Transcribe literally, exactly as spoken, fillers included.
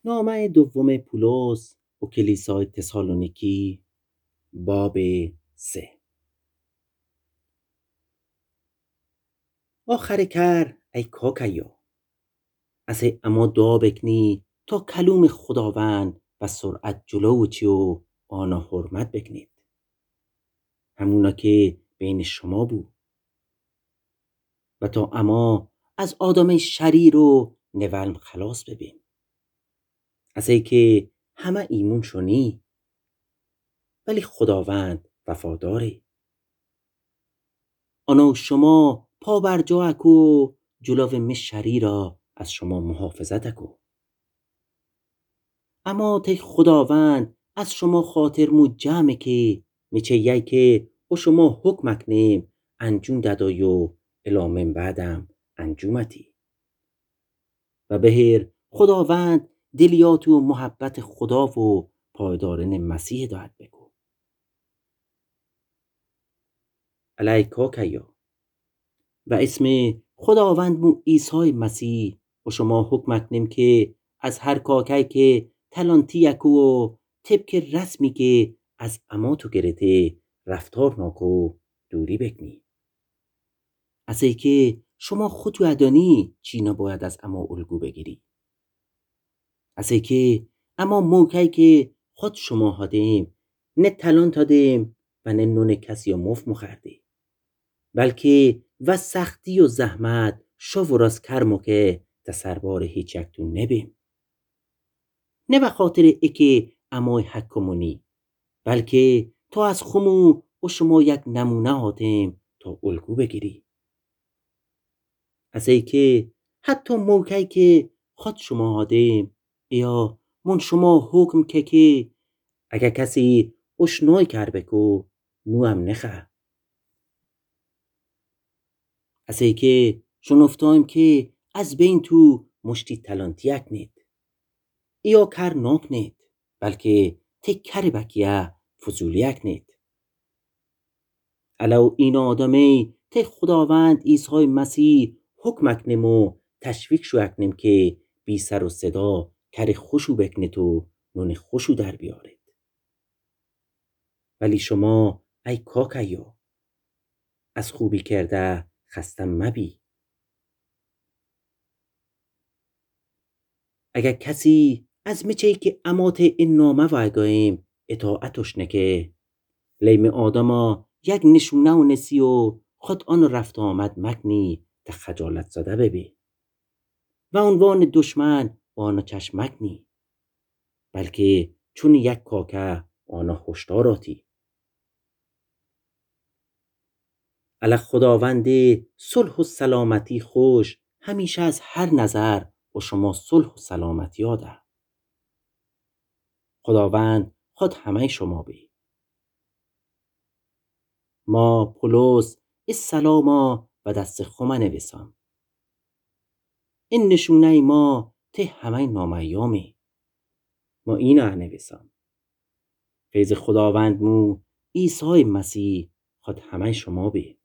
نامه دوم پولس و کلیسای تسالونیکی باب سه. آخر کر ای کاکیا از اما دعا بکنی تا کلوم خداوند و سرعت جلو چی و آنا حرمت بکنید، همونا که بین شما بود و تا اما از آدم شریر و نولم خلاص ببین، از ای که همه ایمون شونی ولی خداوند وفاداره. آنا شما پا بر جا اکو جلو می شریرا از شما محافظت اکو، اما تی خداوند از شما خاطر مو جمع که میچه یی که و شما حکم اکنیم انجوم دادایو الا من بعدم انجومتی و بهر خداوند دلیات و محبت خدا و پایدارن مسیح داد بکو. علیکا کیا و اسم خداوند مو عیسی مسیح و شما حکم اکنیم که از هر کاکای که تلانتی یکو و طبق رسمی که از اما تو گرته رفتار ناکو دوری بکنی، از ای که شما خودتو ادانی چینا باید از اما الگو بگیری، از ای که اما موقعی که خود شما هادیم نه تلانت هادیم و نه نون کسی و مف مخردی، بلکه و سختی و زحمت شو و راست کرمو که تسربار هیچ یکتون نبیم، نه به خاطر اکه امای حکمونی بلکه تا از خمو و شما یک نمونه هاتیم تا الگو بگیری، از ای که حتی موقعی که خود شما هادیم یا من شما حکم که که اگه کسی اشنای کر بکو نو هم نخه، از ای که شنفتایم که از بین تو مشتی تلانتی اکنید یا کر ناکنید بلکه تک کر بکیه فضولی اکنید، الو این آدمی ته خداوند عیسی مسیح حکم اکنیم و تشویق شو اکنیم که بی سر و صدا کر خوشو بکنید و نون خوشو در بیارید، ولی شما ای کاکیا از خوبی کرده خسته مبی، اگر کسی از میچه که امات این نامه و اگایم اطاعتش نکه لیم آدما یک نشونه و نسی و خود آن رفت آمد مکنی تا خجالت زده ببی و عنوان دشمن آن چشمک نی، بلکه چون یک کاکه آن هشداراتی. اله خداوند صلح و سلامتی خوش همیشه از هر نظر و شما صلح و سلامتی آده. خداوند خود همه شما بی. ما پولس السلاما و دست خما نویسم. این نشونه ما ته همه نامیامی. ما اینا نویسم. فیض خداوند مو عیسی مسیح خود همه شما بی.